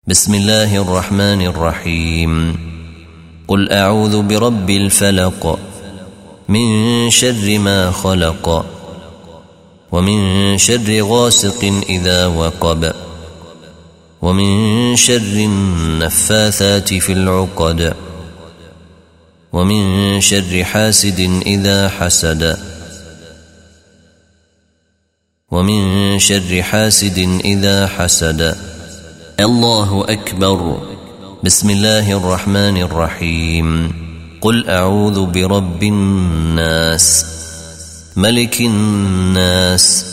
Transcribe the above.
بسم الله الرحمن الرحيم. قل أعوذ برب الفلق من شر ما خلق ومن شر غاسق إذا وقب ومن شر النفاثات في العقد ومن شر حاسد إذا حسد ومن شر حاسد إذا حسد. الله أكبر. بسم الله الرحمن الرحيم. قل أعوذ برب الناس ملك الناس